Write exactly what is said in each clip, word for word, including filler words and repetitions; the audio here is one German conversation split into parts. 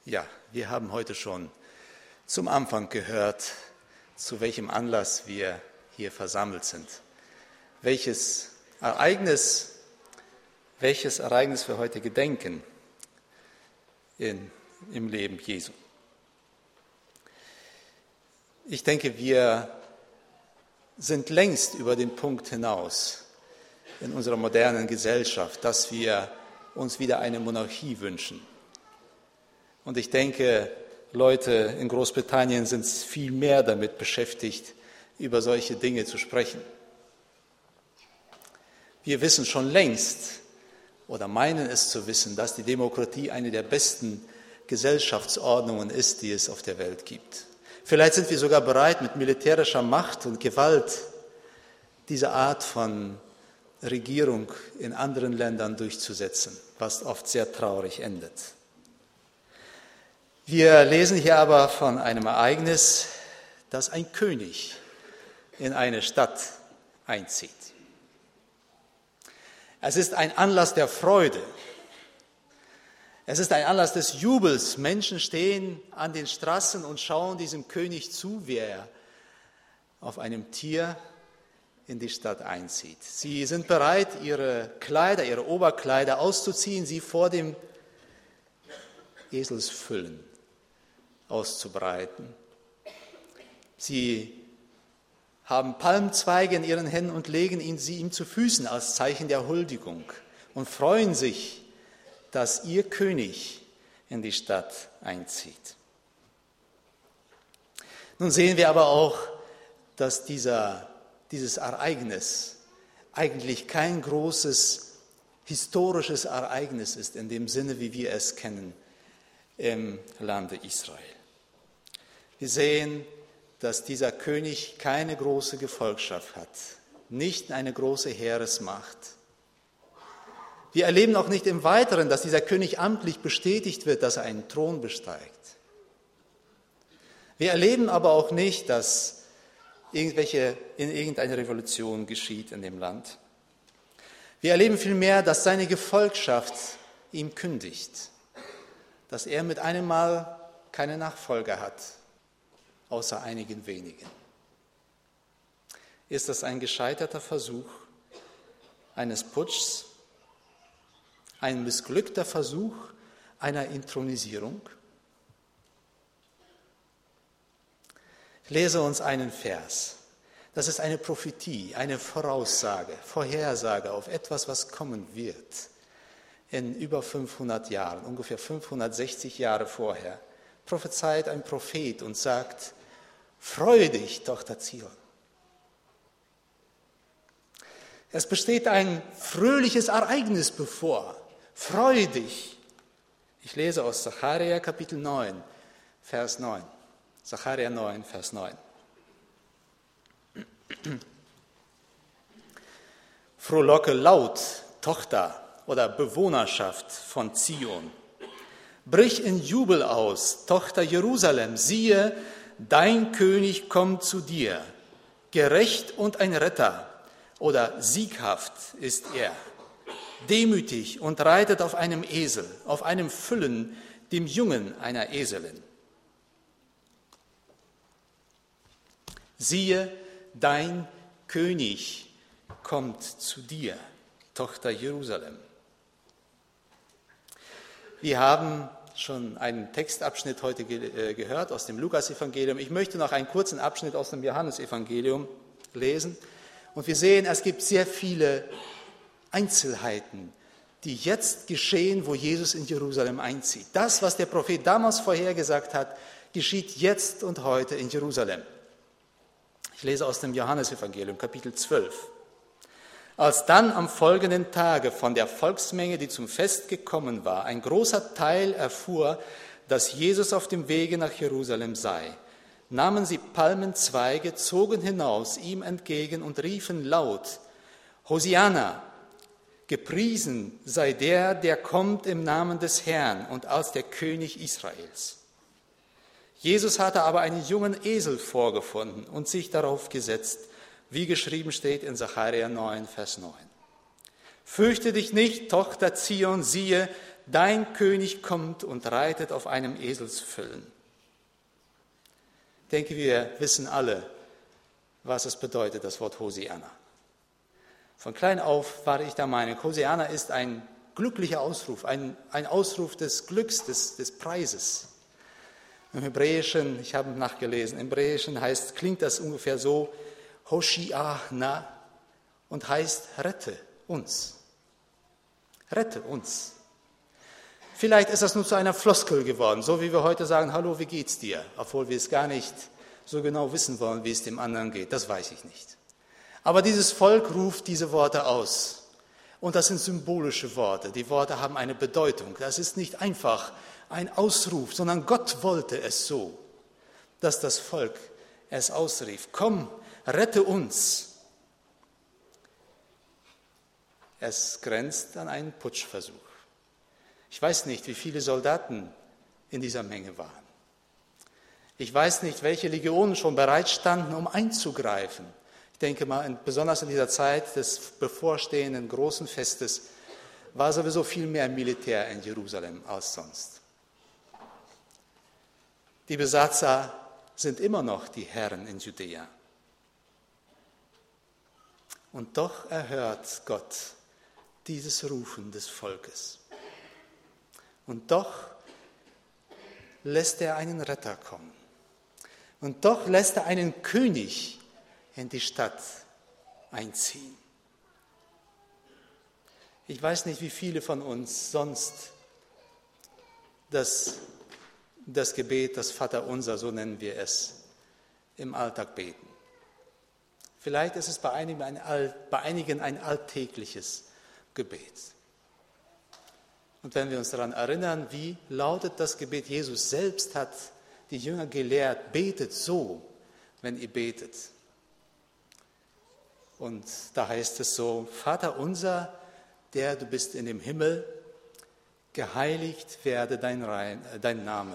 Ja, wir haben heute schon zum Anfang gehört, zu welchem Anlass wir hier versammelt sind. Welches Ereignis, welches Ereignis wir heute gedenken in, im Leben Jesu. Ich denke, wir sind längst über den Punkt hinaus in unserer modernen Gesellschaft, dass wir uns wieder eine Monarchie wünschen. Und ich denke, Leute in Großbritannien sind viel mehr damit beschäftigt, über solche Dinge zu sprechen. Wir wissen schon längst oder meinen es zu wissen, dass die Demokratie eine der besten Gesellschaftsordnungen ist, die es auf der Welt gibt. Vielleicht sind wir sogar bereit, mit militärischer Macht und Gewalt diese Art von Regierung in anderen Ländern durchzusetzen, was oft sehr traurig endet. Wir lesen hier aber von einem Ereignis, dass ein König in eine Stadt einzieht. Es ist ein Anlass der Freude. Es ist ein Anlass des Jubels. Menschen stehen an den Straßen und schauen diesem König zu, wie er auf einem Tier in die Stadt einzieht. Sie sind bereit, ihre Kleider, ihre Oberkleider auszuziehen, sie vor dem Eselsfüllen auszubreiten. Sie haben Palmzweige in ihren Händen und legen ihn, sie ihm zu Füßen als Zeichen der Huldigung und freuen sich, dass ihr König in die Stadt einzieht. Nun sehen wir aber auch, dass dieser, dieses Ereignis eigentlich kein großes historisches Ereignis ist, in dem Sinne, wie wir es kennen im Lande Israel. Wir sehen, dass dieser König keine große Gefolgschaft hat, nicht eine große Heeresmacht. Wir erleben auch nicht im Weiteren, dass dieser König amtlich bestätigt wird, dass er einen Thron besteigt. Wir erleben aber auch nicht, dass irgendwelche, in irgendeine Revolution geschieht in dem Land. Wir erleben vielmehr, dass seine Gefolgschaft ihm kündigt, dass er mit einem Mal keine Nachfolger hat, außer einigen wenigen. Ist das ein gescheiterter Versuch eines Putschs? Ein missglückter Versuch einer Inthronisierung? Ich lese uns einen Vers. Das ist eine Prophetie, eine Voraussage, Vorhersage auf etwas, was kommen wird in über fünfhundert Jahren, ungefähr fünfhundertsechzig Jahre vorher. Prophezeit ein Prophet und sagt: Freue dich, Tochter Zion. Es besteht ein fröhliches Ereignis bevor. Freue dich. Ich lese aus Sacharja Kapitel neun, Vers neun. Sacharja neun, Vers neun. Frohlocke laut, Tochter oder Bewohnerschaft von Zion. Brich in Jubel aus, Tochter Jerusalem. Siehe, dein König kommt zu dir. Gerecht und ein Retter oder sieghaft ist er. Demütig und reitet auf einem Esel, auf einem Füllen, dem Jungen einer Eselin. Siehe, dein König kommt zu dir, Tochter Jerusalem. Wir haben schon einen Textabschnitt heute ge- gehört aus dem Lukas-Evangelium. Ich möchte noch einen kurzen Abschnitt aus dem Johannes-Evangelium lesen. Und wir sehen, es gibt sehr viele Einzelheiten, die jetzt geschehen, wo Jesus in Jerusalem einzieht. Das, was der Prophet damals vorhergesagt hat, geschieht jetzt und heute in Jerusalem. Ich lese aus dem Johannesevangelium, Kapitel zwölf. Als dann am folgenden Tage von der Volksmenge, die zum Fest gekommen war, ein großer Teil erfuhr, dass Jesus auf dem Wege nach Jerusalem sei, nahmen sie Palmenzweige, zogen hinaus ihm entgegen und riefen laut: Hosianna, gepriesen sei der, der kommt im Namen des Herrn und als der König Israels. Jesus hatte aber einen jungen Esel vorgefunden und sich darauf gesetzt, wie geschrieben steht in Sacharja neun, Vers neun. Fürchte dich nicht, Tochter Zion, siehe, Dein König kommt und reitet auf einem Eselsfüllen. Ich denke, wir wissen alle, was es bedeutet, das Wort Hosianna. Von klein auf war ich der Meinung, Hosianna ist ein glücklicher Ausruf, ein, ein Ausruf des Glücks, des, des Preises. Im Hebräischen, ich habe nachgelesen, im Hebräischen heißt, klingt das ungefähr so, Hoshiachna, und heißt, rette uns. Rette uns. Vielleicht ist das nur zu einer Floskel geworden, so wie wir heute sagen, hallo, wie geht's dir? Obwohl wir es gar nicht so genau wissen wollen, wie es dem anderen geht, das weiß ich nicht. Aber dieses Volk ruft diese Worte aus. Und das sind symbolische Worte. Die Worte haben eine Bedeutung. Das ist nicht einfach ein Ausruf, sondern Gott wollte es so, dass das Volk es ausrief. Komm, rette uns. Es grenzt an einen Putschversuch. Ich weiß nicht, wie viele Soldaten in dieser Menge waren. Ich weiß nicht, welche Legionen schon bereit standen, um einzugreifen. Ich denke mal, besonders in dieser Zeit des bevorstehenden großen Festes war sowieso viel mehr Militär in Jerusalem als sonst. Die Besatzer sind immer noch die Herren in Judäa. Und doch erhört Gott dieses Rufen des Volkes. Und doch lässt er einen Retter kommen. Und doch lässt er einen König in die Stadt einziehen. Ich weiß nicht, wie viele von uns sonst das, das Gebet, das Vaterunser, so nennen wir es, im Alltag beten. Vielleicht ist es bei einigen ein, bei einigen ein alltägliches Gebet. Und wenn wir uns daran erinnern, wie lautet das Gebet, Jesus selbst hat die Jünger gelehrt, betet so, wenn ihr betet. Und da heißt es so, Vater unser, der du bist in dem Himmel, geheiligt werde dein, Rein, äh, dein Name.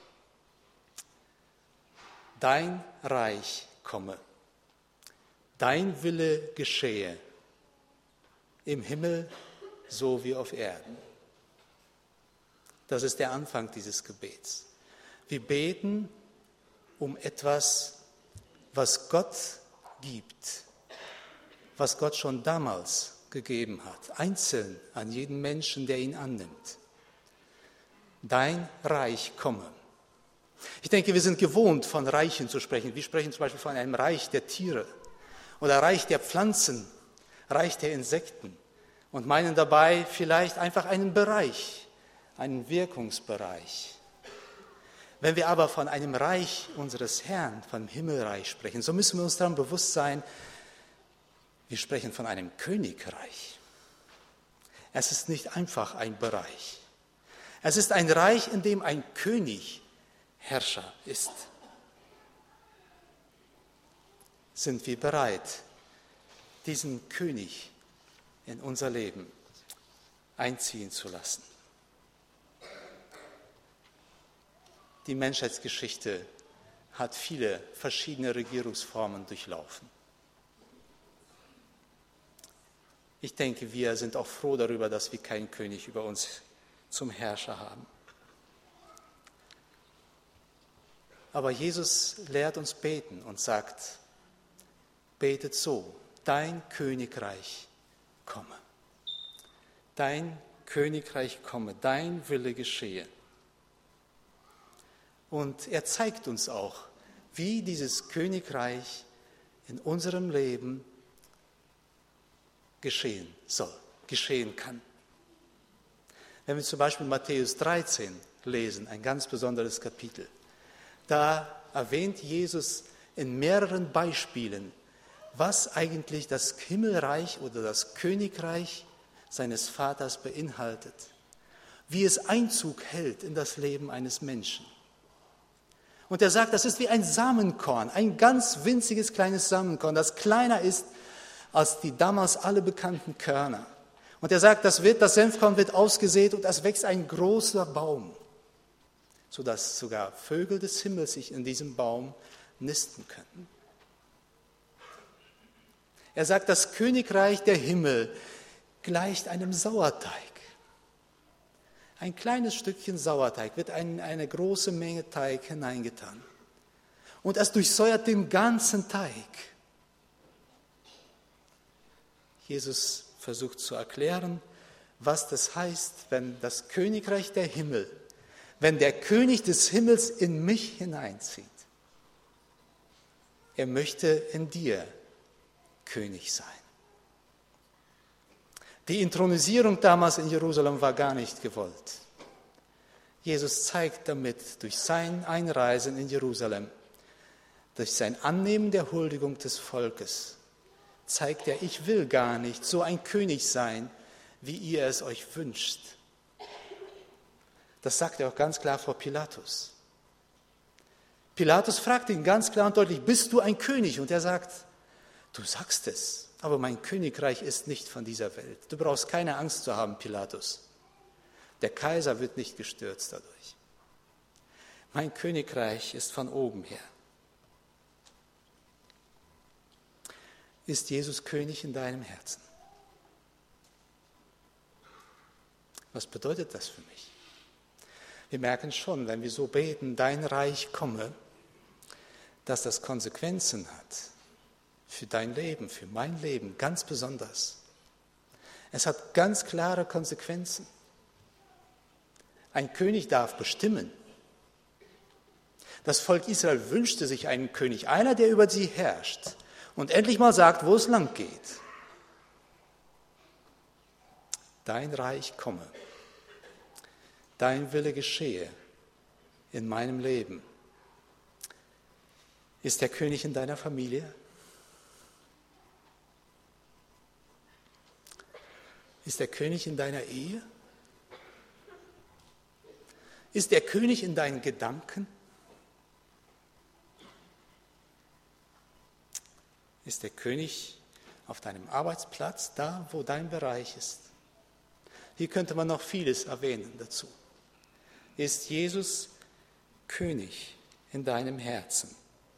Dein Reich komme. Dein Wille geschehe. Im Himmel so wie auf Erden. Das ist der Anfang dieses Gebets. Wir beten um etwas, was Gott gibt, was Gott schon damals gegeben hat, einzeln an jeden Menschen, der ihn annimmt. Dein Reich komme. Ich denke, wir sind gewohnt, von Reichen zu sprechen. Wir sprechen zum Beispiel von einem Reich der Tiere oder Reich der Pflanzen, Reich der Insekten und meinen dabei vielleicht einfach einen Bereich, einen Wirkungsbereich. Wenn wir aber von einem Reich unseres Herrn, vom Himmelreich sprechen, so müssen wir uns daran bewusst sein, wir sprechen von einem Königreich. Es ist nicht einfach ein Bereich. Es ist ein Reich, in dem ein König Herrscher ist. Sind wir bereit, diesen König in unser Leben einziehen zu lassen? Die Menschheitsgeschichte hat viele verschiedene Regierungsformen durchlaufen. Ich denke, wir sind auch froh darüber, dass wir keinen König über uns zum Herrscher haben. Aber Jesus lehrt uns beten und sagt, betet so, dein Königreich komme. Dein Königreich komme, dein Wille geschehe. Und er zeigt uns auch, wie dieses Königreich in unserem Leben geschehen soll, geschehen kann. Wenn wir zum Beispiel Matthäus dreizehn lesen, ein ganz besonderes Kapitel, da erwähnt Jesus in mehreren Beispielen, was eigentlich das Himmelreich oder das Königreich seines Vaters beinhaltet, wie es Einzug hält in das Leben eines Menschen. Und er sagt, das ist wie ein Samenkorn, ein ganz winziges kleines Samenkorn, das kleiner ist als die damals alle bekannten Körner. Und er sagt, das, wird, das Senfkorn wird ausgesät und es wächst ein großer Baum, sodass sogar Vögel des Himmels sich in diesem Baum nisten können. Er sagt, das Königreich der Himmel gleicht einem Sauerteig. Ein kleines Stückchen Sauerteig wird in eine große Menge Teig hineingetan. Und es durchsäuert den ganzen Teig. Jesus versucht zu erklären, was das heißt, wenn das Königreich der Himmel, wenn der König des Himmels in mich hineinzieht. Er möchte in dir König sein. Die Inthronisierung damals in Jerusalem war gar nicht gewollt. Jesus zeigt damit durch sein Einreisen in Jerusalem, durch sein Annehmen der Huldigung des Volkes, zeigt er, ich will gar nicht so ein König sein, wie ihr es euch wünscht. Das sagt er auch ganz klar vor Pilatus. Pilatus fragt ihn ganz klar und deutlich, bist du ein König? Und er sagt, du sagst es, aber mein Königreich ist nicht von dieser Welt. Du brauchst keine Angst zu haben, Pilatus. Der Kaiser wird nicht gestürzt dadurch. Mein Königreich ist von oben her. Ist Jesus König in deinem Herzen? Was bedeutet das für mich? Wir merken schon, wenn wir so beten, dein Reich komme, dass das Konsequenzen hat für dein Leben, für mein Leben, ganz besonders. Es hat ganz klare Konsequenzen. Ein König darf bestimmen. Das Volk Israel wünschte sich einen König, einer, der über sie herrscht und endlich mal sagt, wo es lang geht. Dein Reich komme, dein Wille geschehe in meinem Leben. Ist der König in deiner Familie? Ist der König in deiner Ehe? Ist der König in deinen Gedanken? Ist der König auf deinem Arbeitsplatz, da wo dein Bereich ist? Hier könnte man noch vieles erwähnen dazu. Ist Jesus König in deinem Herzen?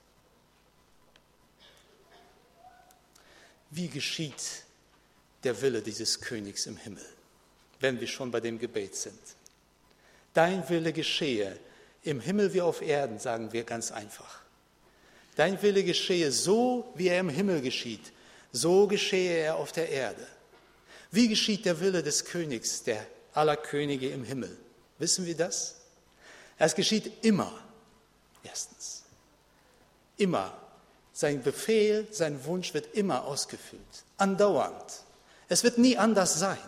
Wie geschieht der Wille dieses Königs im Himmel, wenn wir schon bei dem Gebet sind? Dein Wille geschehe im Himmel wie auf Erden, sagen wir ganz einfach. Dein Wille geschehe so, wie er im Himmel geschieht, so geschehe er auf der Erde. Wie geschieht der Wille des Königs, der aller Könige im Himmel? Wissen wir das? Es geschieht immer, erstens, immer. Sein Befehl, sein Wunsch wird immer ausgefüllt, andauernd. Es wird nie anders sein.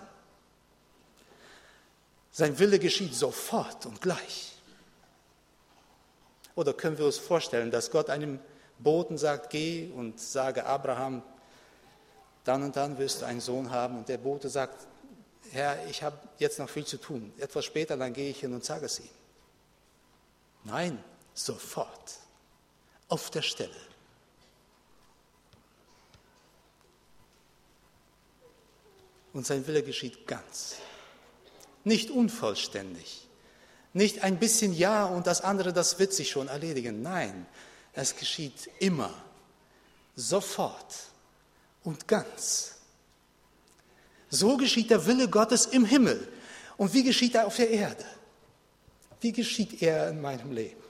Sein Wille geschieht sofort und gleich. Oder können wir uns vorstellen, dass Gott einem Boten sagt, geh und sage Abraham, dann und dann wirst du einen Sohn haben. Und der Bote sagt, Herr, ich habe jetzt noch viel zu tun. Etwas später, dann gehe ich hin und sage es ihm. Nein, sofort, auf der Stelle. Und sein Wille geschieht ganz. Nicht unvollständig. Nicht ein bisschen ja und das andere, das wird sich schon erledigen. Nein, es geschieht immer, sofort und ganz. So geschieht der Wille Gottes im Himmel. Und wie geschieht er auf der Erde? Wie geschieht er in meinem Leben?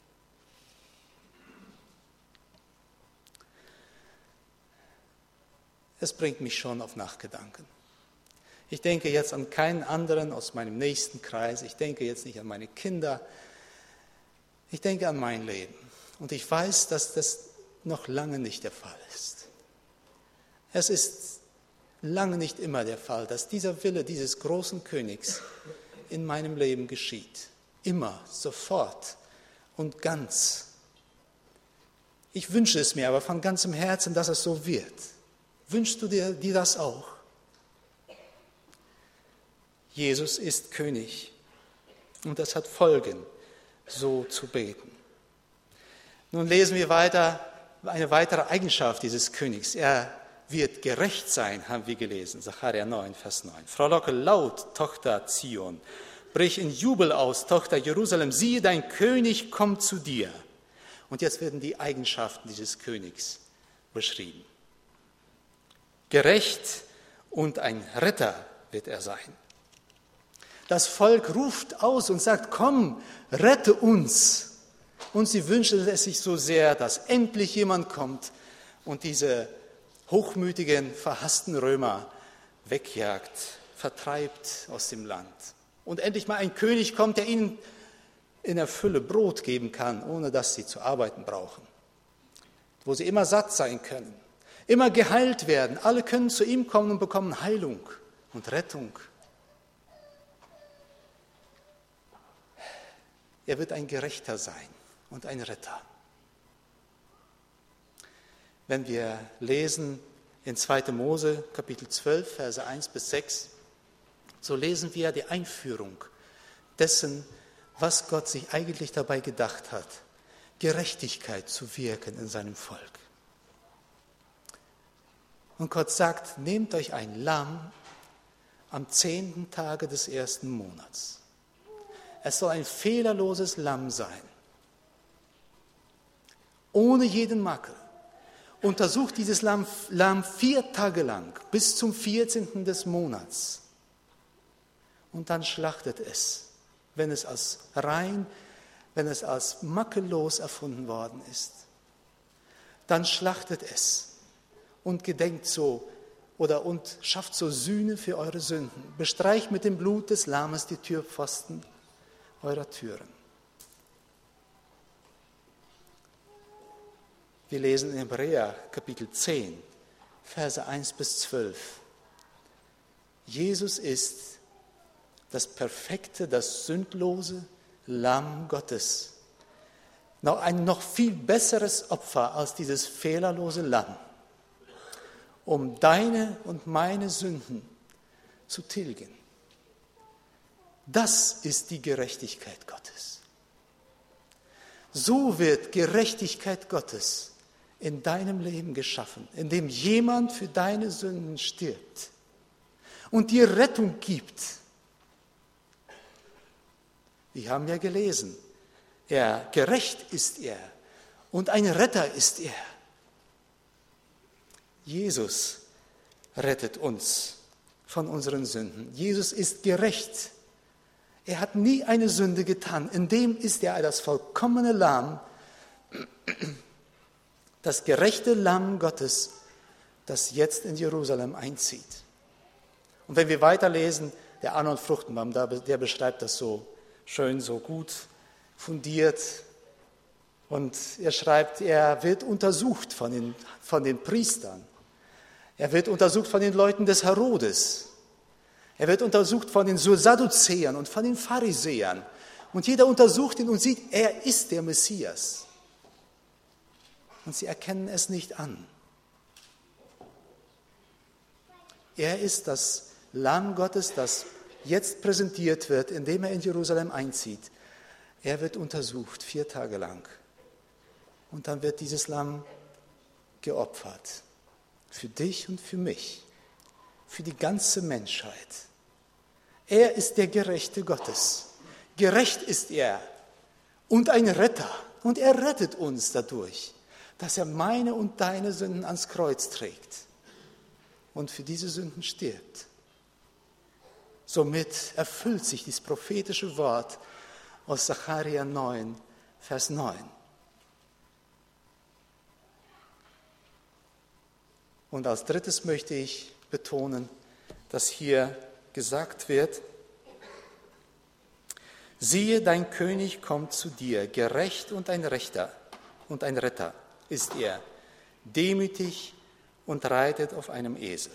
Es bringt mich schon auf Nachgedanken. Ich denke jetzt an keinen anderen aus meinem nächsten Kreis. Ich denke jetzt nicht an meine Kinder. Ich denke an mein Leben. Und ich weiß, dass das noch lange nicht der Fall ist. Es ist lange nicht immer der Fall, dass dieser Wille dieses großen Königs in meinem Leben geschieht. Immer, sofort und ganz. Ich wünsche es mir aber von ganzem Herzen, dass es so wird. Wünschst du dir, dir das auch? Jesus ist König und das hat Folgen, so zu beten. Nun lesen wir weiter eine weitere Eigenschaft dieses Königs. Er wird gerecht sein, haben wir gelesen, Sacharja neun, Vers neun. Frohlocke laut, Tochter Zion, brich in Jubel aus, Tochter Jerusalem, siehe, dein König kommt zu dir. Und jetzt werden die Eigenschaften dieses Königs beschrieben. Gerecht und ein Retter wird er sein. Das Volk ruft aus und sagt, komm, rette uns. Und sie wünschen es sich so sehr, dass endlich jemand kommt und diese hochmütigen, verhassten Römer wegjagt, vertreibt aus dem Land. Und endlich mal ein König kommt, der ihnen in der Fülle Brot geben kann, ohne dass sie zu arbeiten brauchen. Wo sie immer satt sein können, immer geheilt werden. Alle können zu ihm kommen und bekommen Heilung und Rettung. Er wird ein Gerechter sein und ein Retter. Wenn wir lesen in zweiter Mose, Kapitel zwölf, Verse eins bis sechs, so lesen wir die Einführung dessen, was Gott sich eigentlich dabei gedacht hat, Gerechtigkeit zu wirken in seinem Volk. Und Gott sagt, nehmt euch ein Lamm am zehnten Tage des ersten Monats. Es soll ein fehlerloses Lamm sein, ohne jeden Makel. Untersucht dieses Lamm, Lamm vier Tage lang, bis zum vierzehnten des Monats. Und dann schlachtet es, wenn es als rein, wenn es als makellos erfunden worden ist. Dann schlachtet es und gedenkt so oder und schafft so Sühne für eure Sünden. Bestreicht mit dem Blut des Lammes die Türpfosten eurer Türen. Wir lesen in Hebräer Kapitel zehn, Verse eins bis zwölf. Jesus ist das perfekte, das sündlose Lamm Gottes. Noch ein noch viel besseres Opfer als dieses fehlerlose Lamm, um deine und meine Sünden zu tilgen. Das ist die Gerechtigkeit Gottes. So wird Gerechtigkeit Gottes in deinem Leben geschaffen, indem jemand für deine Sünden stirbt und dir Rettung gibt. Wir haben ja gelesen, er gerecht ist er und ein Retter ist er. Jesus rettet uns von unseren Sünden. Jesus ist gerecht. Er hat nie eine Sünde getan. In dem ist er das vollkommene Lamm, das gerechte Lamm Gottes, das jetzt in Jerusalem einzieht. Und wenn wir weiterlesen, der Arnold Fruchtenbaum, der beschreibt das so schön, so gut fundiert. Und er schreibt, er wird untersucht von den, von den Priestern. Er wird untersucht von den Leuten des Herodes. Er wird untersucht von den Sadduzäern und von den Pharisäern. Und jeder untersucht ihn und sieht, er ist der Messias. Und sie erkennen es nicht an. Er ist das Lamm Gottes, das jetzt präsentiert wird, indem er in Jerusalem einzieht. Er wird untersucht, vier Tage lang. Und dann wird dieses Lamm geopfert. Für dich und für mich. Für die ganze Menschheit. Er ist der Gerechte Gottes. Gerecht ist er und ein Retter. Und er rettet uns dadurch, dass er meine und deine Sünden ans Kreuz trägt und für diese Sünden stirbt. Somit erfüllt sich dieses prophetische Wort aus Sacharja neun, Vers neun. Und als drittes möchte ich betonen, dass hier gesagt wird, siehe, dein König kommt zu dir, gerecht und ein Rechter und ein Retter ist er, demütig und reitet auf einem Esel.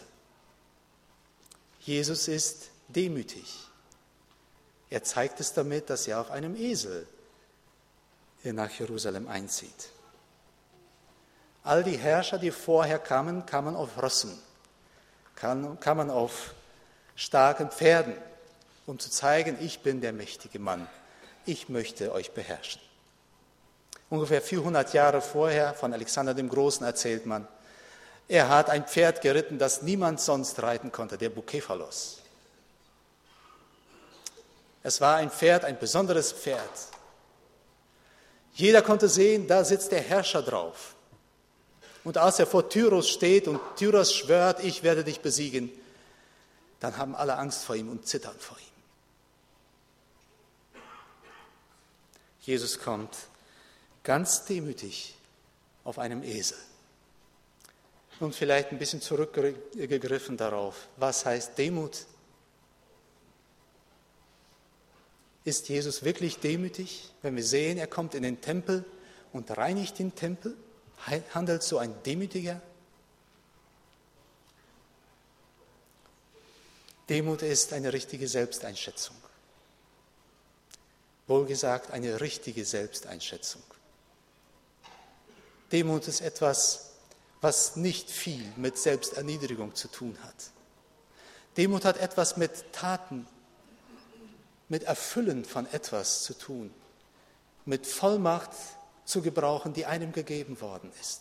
Jesus ist demütig. Er zeigt es damit, dass er auf einem Esel nach Jerusalem einzieht. All die Herrscher, die vorher kamen, kamen auf Rossen, kamen auf starken Pferden, um zu zeigen, ich bin der mächtige Mann, ich möchte euch beherrschen. Ungefähr vierhundert Jahre vorher, von Alexander dem Großen erzählt man, er hat ein Pferd geritten, das niemand sonst reiten konnte, der Bukephalos. Es war ein Pferd, ein besonderes Pferd. Jeder konnte sehen, da sitzt der Herrscher drauf. Und als er vor Tyros steht und Tyros schwört, ich werde dich besiegen, dann haben alle Angst vor ihm und zittern vor ihm. Jesus kommt ganz demütig auf einem Esel. Und vielleicht ein bisschen zurückgegriffen darauf, was heißt Demut? Ist Jesus wirklich demütig, wenn wir sehen, er kommt in den Tempel und reinigt den Tempel? Handelt so ein Demütiger? Demut ist eine richtige Selbsteinschätzung. Wohlgesagt, eine richtige Selbsteinschätzung. Demut ist etwas, was nicht viel mit Selbsterniedrigung zu tun hat. Demut hat etwas mit Taten, mit Erfüllen von etwas zu tun, mit Vollmacht zu gebrauchen, die einem gegeben worden ist.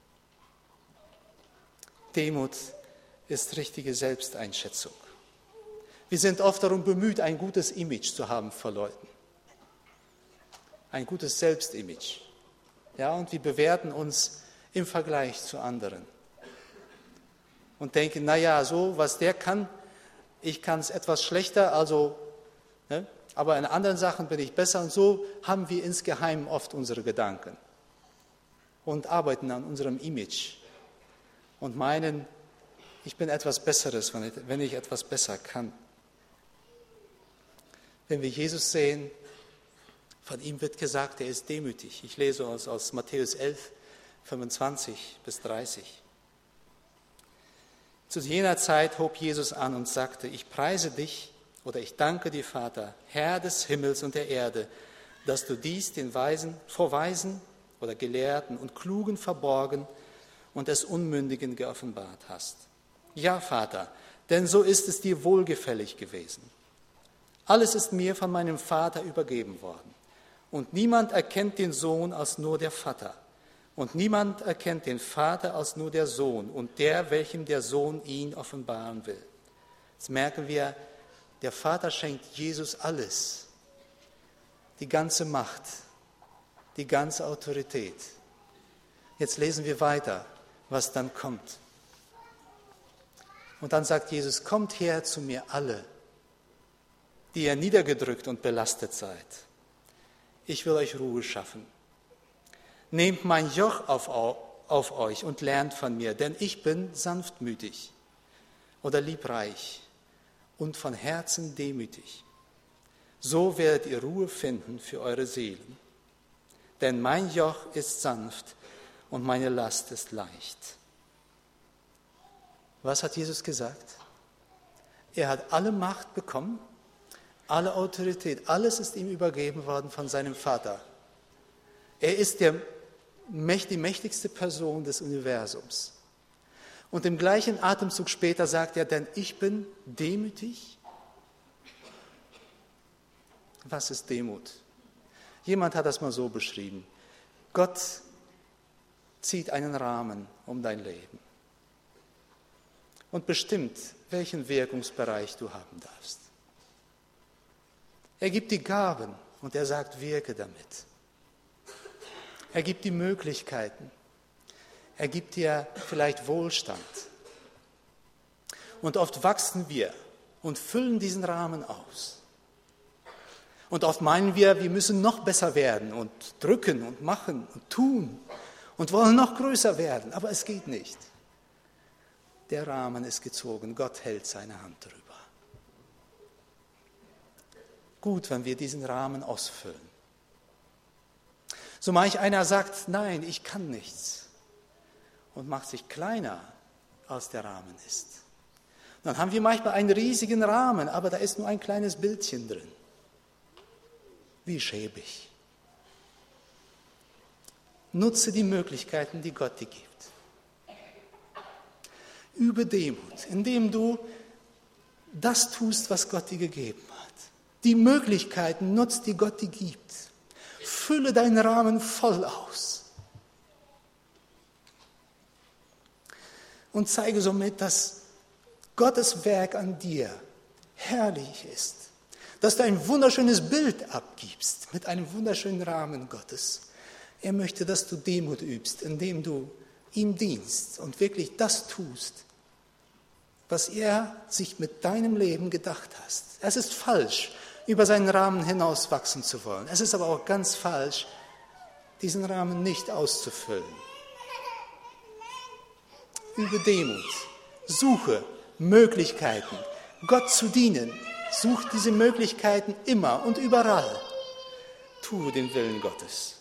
Demut ist richtige Selbsteinschätzung. Wir sind oft darum bemüht, ein gutes Image zu haben vor Leuten. Ein gutes Selbstimage. Ja, und wir bewerten uns im Vergleich zu anderen. Und denken, naja, so, was der kann, ich kann es etwas schlechter, also, ne, aber in anderen Sachen bin ich besser. Und so haben wir insgeheim oft unsere Gedanken und arbeiten an unserem Image und meinen, ich bin etwas Besseres, wenn ich, wenn ich etwas besser kann. Wenn wir Jesus sehen, von ihm wird gesagt, er ist demütig. Ich lese aus, aus Matthäus elf, fünfundzwanzig bis dreißig. Zu jener Zeit hob Jesus an und sagte, ich preise dich oder ich danke dir, Vater, Herr des Himmels und der Erde, dass du dies den Weisen, vor Weisen oder Gelehrten und Klugen verborgen und des Unmündigen geoffenbart hast. Ja, Vater, denn so ist es dir wohlgefällig gewesen. Alles ist mir von meinem Vater übergeben worden. Und niemand erkennt den Sohn als nur der Vater. Und niemand erkennt den Vater als nur der Sohn und der, welchem der Sohn ihn offenbaren will. Jetzt merken wir, der Vater schenkt Jesus alles. Die ganze Macht, die ganze Autorität. Jetzt lesen wir weiter, was dann kommt. Und dann sagt Jesus, kommt her zu mir alle, die ihr niedergedrückt und belastet seid. Ich will euch Ruhe schaffen. Nehmt mein Joch auf, auf euch und lernt von mir, denn ich bin sanftmütig oder liebreich und von Herzen demütig. So werdet ihr Ruhe finden für eure Seelen. Denn mein Joch ist sanft und meine Last ist leicht. Was hat Jesus gesagt? Er hat alle Macht bekommen, alle Autorität, alles ist ihm übergeben worden von seinem Vater. Er ist der, die mächtigste Person des Universums. Und im gleichen Atemzug später sagt er, denn ich bin demütig. Was ist Demut? Jemand hat das mal so beschrieben. Gott zieht einen Rahmen um dein Leben und bestimmt, welchen Wirkungsbereich du haben darfst. Er gibt die Gaben und er sagt, wirke damit. Er gibt die Möglichkeiten. Er gibt dir vielleicht Wohlstand. Und oft wachsen wir und füllen diesen Rahmen aus. Und oft meinen wir, wir müssen noch besser werden und drücken und machen und tun und wollen noch größer werden. Aber es geht nicht. Der Rahmen ist gezogen. Gott hält seine Hand drüber. Gut, wenn wir diesen Rahmen ausfüllen. So manch einer sagt, nein, ich kann nichts und macht sich kleiner, als der Rahmen ist. Dann haben wir manchmal einen riesigen Rahmen, aber da ist nur ein kleines Bildchen drin. Wie schäbig. Nutze die Möglichkeiten, die Gott dir gibt. Übe Demut, indem du das tust, was Gott dir gegeben hat. Die Möglichkeiten nutzt, die Gott dir gibt. Fülle deinen Rahmen voll aus. Und zeige somit, dass Gottes Werk an dir herrlich ist. Dass du ein wunderschönes Bild abgibst mit einem wunderschönen Rahmen Gottes. Er möchte, dass du Demut übst, indem du ihm dienst und wirklich das tust, was er sich mit deinem Leben gedacht hat. Es ist falsch, über seinen Rahmen hinaus wachsen zu wollen. Es ist aber auch ganz falsch, diesen Rahmen nicht auszufüllen. Übe Demut, suche Möglichkeiten, Gott zu dienen. Such diese Möglichkeiten immer und überall. Tue den Willen Gottes.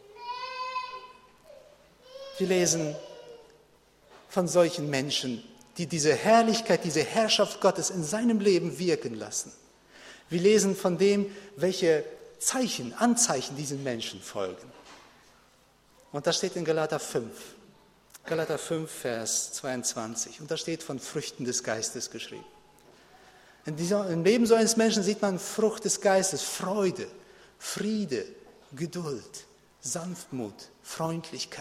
Wir lesen von solchen Menschen, die diese Herrlichkeit, diese Herrschaft Gottes in seinem Leben wirken lassen. Wir lesen von dem, welche Zeichen, Anzeichen diesen Menschen folgen. Und das steht in Galater fünf. Galater fünf, Vers zweiundzwanzig. Und da steht von Früchten des Geistes geschrieben. In dieser, im Leben so eines Menschen sieht man Frucht des Geistes, Freude, Friede, Geduld, Sanftmut, Freundlichkeit,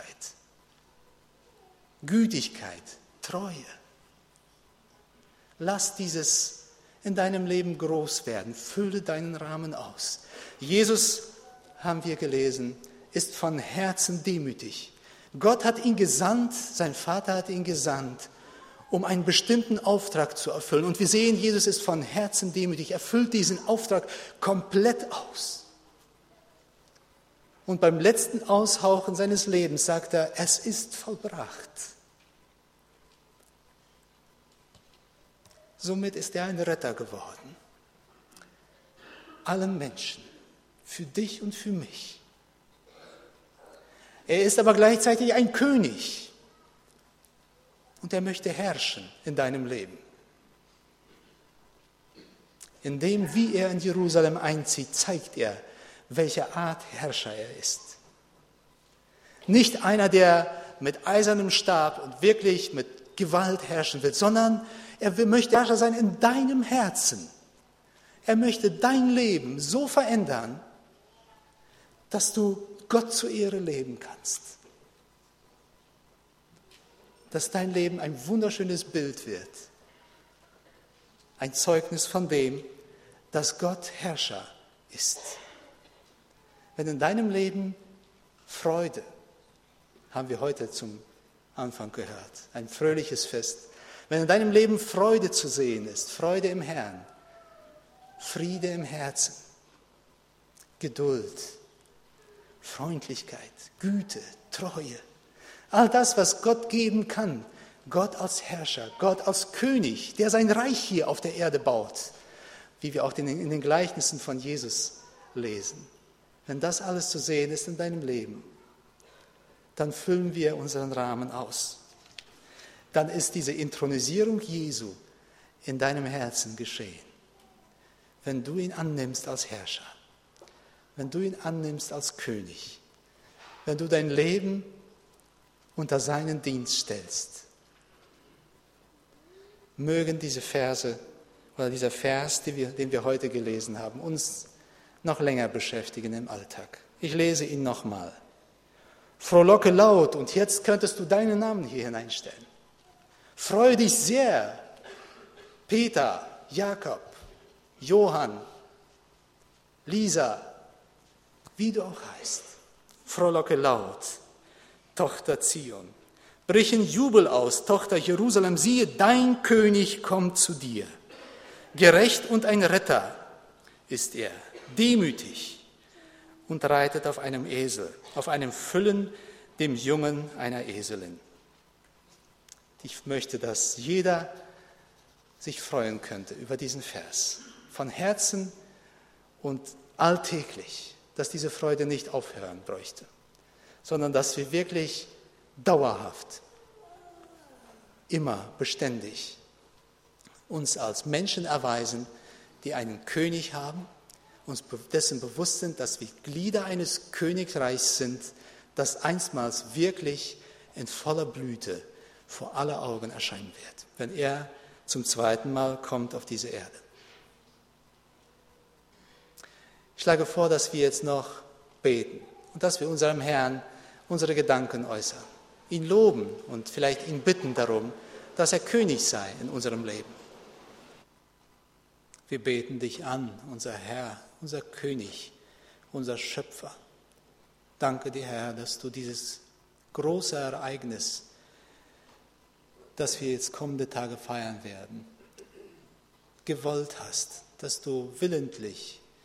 Gütigkeit, Treue. Lass dieses in deinem Leben groß werden. Fülle deinen Rahmen aus. Jesus, haben wir gelesen, ist von Herzen demütig. Gott hat ihn gesandt, sein Vater hat ihn gesandt, um einen bestimmten Auftrag zu erfüllen. Und wir sehen, Jesus ist von Herzen demütig, erfüllt diesen Auftrag komplett aus. Und beim letzten Aushauchen seines Lebens sagt er, es ist vollbracht. Somit ist er ein Retter geworden. Allen Menschen, für dich und für mich. Er ist aber gleichzeitig ein König. Und er möchte herrschen in deinem Leben. In dem, wie er in Jerusalem einzieht, zeigt er, welche Art Herrscher er ist. Nicht einer, der mit eisernem Stab und wirklich mit Gewalt herrschen will, sondern er möchte Herrscher sein in deinem Herzen. Er möchte dein Leben so verändern, dass du Gott zur Ehre leben kannst. Dass dein Leben ein wunderschönes Bild wird. Ein Zeugnis von dem, dass Gott Herrscher ist. Wenn in deinem Leben Freude, haben wir heute zum Anfang gehört, ein fröhliches Fest. Wenn in deinem Leben Freude zu sehen ist, Freude im Herrn, Friede im Herzen, Geduld, Freundlichkeit, Güte, Treue, all das, was Gott geben kann, Gott als Herrscher, Gott als König, der sein Reich hier auf der Erde baut, wie wir auch in den Gleichnissen von Jesus lesen. Wenn das alles zu sehen ist in deinem Leben, dann füllen wir unseren Rahmen aus. Dann ist diese Inthronisierung Jesu in deinem Herzen geschehen. Wenn du ihn annimmst als Herrscher, wenn du ihn annimmst als König, wenn du dein Leben unter seinen Dienst stellst, mögen diese Verse oder dieser Vers, den wir, den wir heute gelesen haben, uns noch länger beschäftigen im Alltag. Ich lese ihn nochmal. Frohlocke laut, und jetzt könntest du deinen Namen hier hineinstellen. Freue dich sehr, Peter, Jakob, Johann, Lisa, wie du auch heißt. Frohlocke laut, Tochter Zion. Brich in Jubel aus, Tochter Jerusalem, siehe, dein König kommt zu dir. Gerecht und ein Retter ist er, demütig und reitet auf einem Esel, auf einem Füllen, dem Jungen einer Eselin. Ich möchte, dass jeder sich freuen könnte über diesen Vers. Von Herzen und alltäglich, dass diese Freude nicht aufhören bräuchte, sondern dass wir wirklich dauerhaft, immer beständig uns als Menschen erweisen, die einen König haben, uns dessen bewusst sind, dass wir Glieder eines Königreichs sind, das einstmals wirklich in voller Blüte vor aller Augen erscheinen wird, wenn er zum zweiten Mal kommt auf diese Erde. Ich schlage vor, dass wir jetzt noch beten und dass wir unserem Herrn unsere Gedanken äußern, ihn loben und vielleicht ihn bitten darum, dass er König sei in unserem Leben. Wir beten dich an, unser Herr, unser König, unser Schöpfer. Danke dir, Herr, dass du dieses große Ereignis, das wir jetzt kommende Tage feiern werden, gewollt hast, dass du willentlich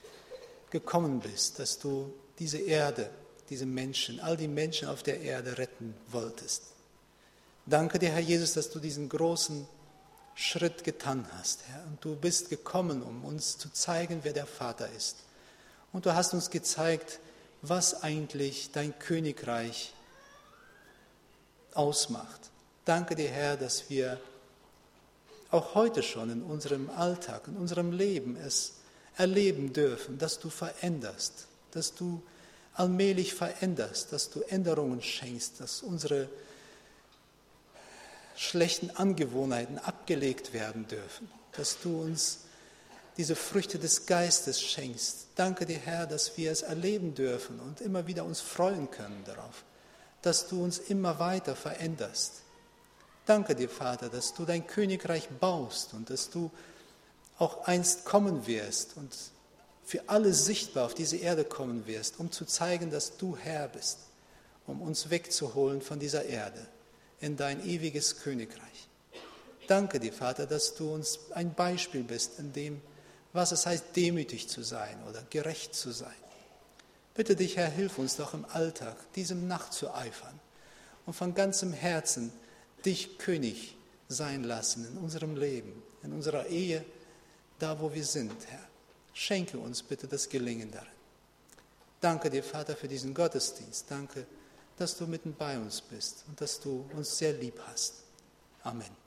gekommen bist, dass du diese Erde, diese Menschen, all die Menschen auf der Erde retten wolltest. Danke dir, Herr Jesus, dass du diesen großen Schritt getan hast, Herr. Und du bist gekommen, um uns zu zeigen, wer der Vater ist. Und du hast uns gezeigt, was eigentlich dein Königreich ausmacht. Danke dir, Herr, dass wir auch heute schon in unserem Alltag, in unserem Leben es erleben dürfen, dass du veränderst, dass du allmählich veränderst, dass du Änderungen schenkst, dass unsere schlechten Angewohnheiten abgelegt werden dürfen, dass du uns diese Früchte des Geistes schenkst. Danke dir, Herr, dass wir es erleben dürfen und immer wieder uns freuen können darauf, dass du uns immer weiter veränderst. Danke dir, Vater, dass du dein Königreich baust und dass du auch einst kommen wirst und für alle sichtbar auf diese Erde kommen wirst, um zu zeigen, dass du Herr bist, um uns wegzuholen von dieser Erde in dein ewiges Königreich. Danke dir, Vater, dass du uns ein Beispiel bist in dem, was es heißt, demütig zu sein oder gerecht zu sein. Bitte dich, Herr, hilf uns doch im Alltag, diesem nachzueifern und von ganzem Herzen dich König sein lassen in unserem Leben, in unserer Ehe, da wo wir sind, Herr. Schenke uns bitte das Gelingen darin. Danke dir, Vater, für diesen Gottesdienst. Danke, dass du mitten bei uns bist und dass du uns sehr lieb hast. Amen.